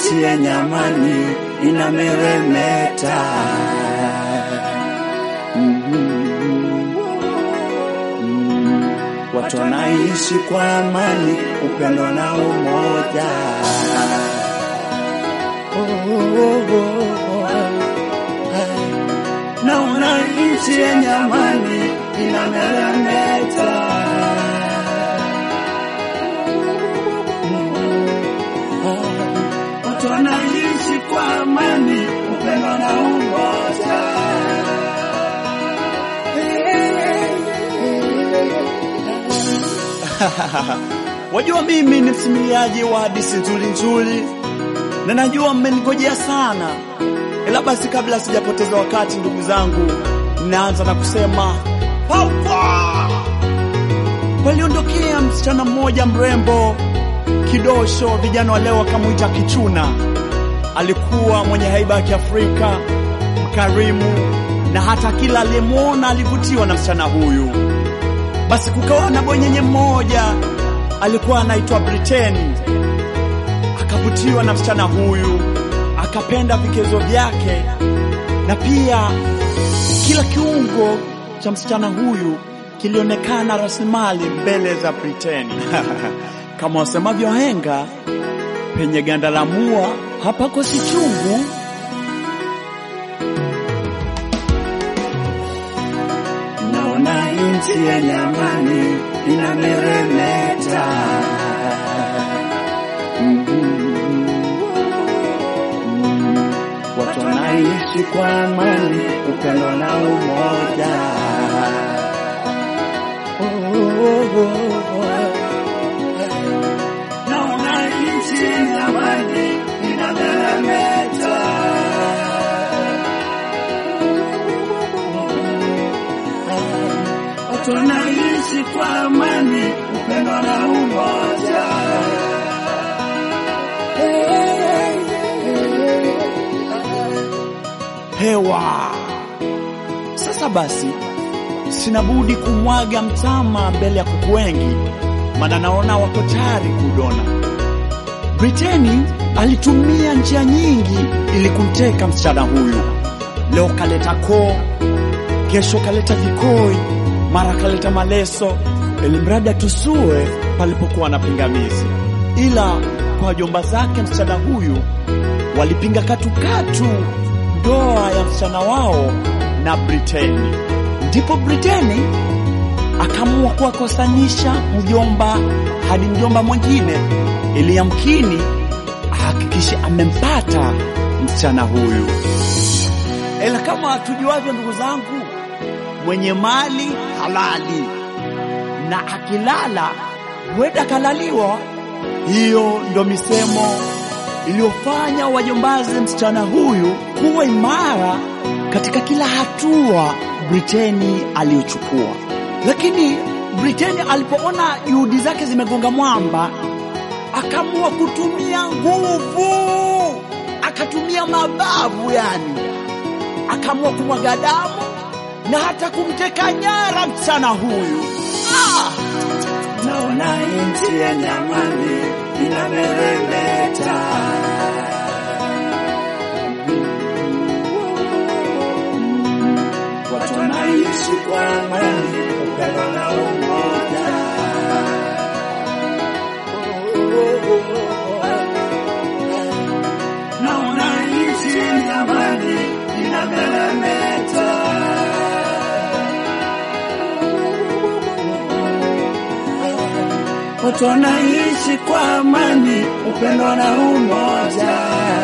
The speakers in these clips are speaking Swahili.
nchi yenye amani inameremeta. Watu wanaishi kwa amani, upendo na umoja. Naona nchi yenye amani inameremeta. Watu wanaishi kwa amani, upendo na umoja. Wajua mimi ni msimuliaji wa hadithi nzuri na najua mmenigojea sana. Ila basi kabla sijapoteza wakati ndugu zangu, naanza na kusema paupa. Waliondokea msichana mmoja mrembo kidosho, vijana wa leo wakamuita kichuna. Alikuwa mwenye haiba ya Kiafrika, mkarimu, na hata kila aliyemuona alivutiwa na msichana huyu. Basi kukawa na bonyenye mmoja alikuwa anaitwa Britain. Akavutiwa na msichana huyu, akapenda vikezo vyake, na pia kila kiungo cha msichana huyu kilionekana rasilimali mbele za Britain. Kama wasemavyo wahenga, penye ganda la mua hapakosi chungu. Naona nchi yenye amani inameremeta. Watu wanaishi kwa amani, upendo na umoja. Naona nchi yenye amani inameremeta. Watu wanaishi kwa amani, upendo na umoja. Hewa. Sasa basi sinabudi kumwaga mtama mbele ya kuku wengi, maana naona wako tayari kudona. Britain alitumia njia nyingi ili kumteka msichana huyu. Leo kaleta koo, kesho kaleta vikoi, mara kaleta maleso, ili mradi tusue palipokuwa na pingamizi. Ila kwa jomba zake msichana huyu walipinga katukatu ndoa ya msichana wao na Britain. Ndipo Britain akaamua kuwakosanisha mjomba hadi mjomba mwingine, ili yamkini ahakikishe amempata msichana huyu. Ila kama tujuavyo ndugu zangu, mwenye mali halali, na akilala huenda kalaliwa. Hiyo ndio misemo iliyofanya wajombazi msichana huyu kuwa imara katika kila hatua Britain aliyochukua. Lakini Britain alipoona juhudi zake zimegonga mwamba, akaamua kutumia nguvu, akatumia mabavu, akaamua kumwaga damu na hata kumteka nyara msichana huyu. Naona nchi yenye amani inameremeta. Watu wanaishi kwa amani, upendo na umoja. Naona nchi yenye amani inameremeta. Watu wanaishi kwa amani, upendo na umoja.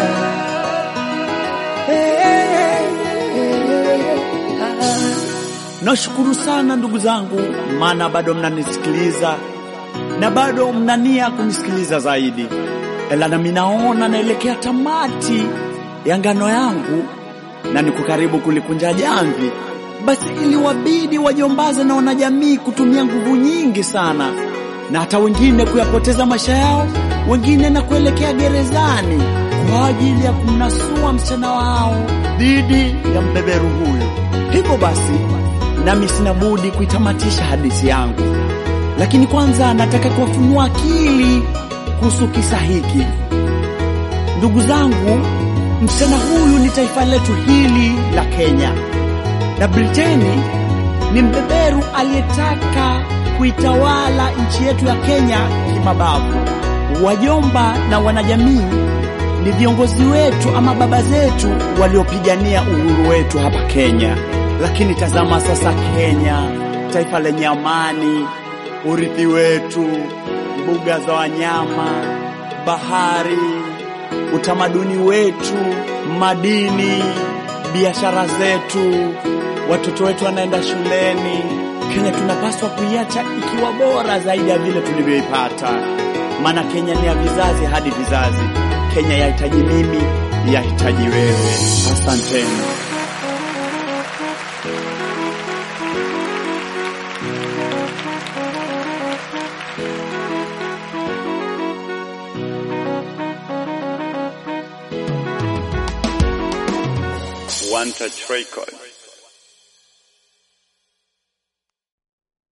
Nashukuru sana ndugu zangu, maana bado mnanisikiliza na bado mnania kunisikiliza zaidi. Ela nami naona naelekea tamati ya ngano yangu na niko karibu kulikunja jamvi. Basi iliwabidi wajombaze na wanajamii kutumia nguvu nyingi sana, na hata wengine kuyapoteza maisha yao, wengine na kuelekea gerezani kwa ajili ya kumnasua msichana wao dhidi ya mbeberu huyu. Hivyo basi nami sina budi kuitamatisha hadithi yangu, lakini kwanza nataka kuwafunua akili kuhusu kisa hiki. Ndugu zangu, msichana huyu ni taifa letu hili la Kenya, na Briteni ni mbeberu aliyetaka kuitawala nchi yetu ya Kenya kimabavu. Wajomba na wanajamii ni viongozi wetu ama baba zetu waliopigania uhuru wetu hapa Kenya. Lakini tazama sasa Kenya, taifa lenye amani, urithi wetu, mbuga za wanyama, bahari, utamaduni wetu, madini, biashara zetu, watoto wetu wanaenda shuleni. Kenya tunapaswa kuiacha ikiwa bora zaidi ya vile tulivyoipata. Maana Kenya ni ya vizazi hadi vizazi. Kenya yahitaji mimi, yahitaji wewe. Asanteni. One Touch Record.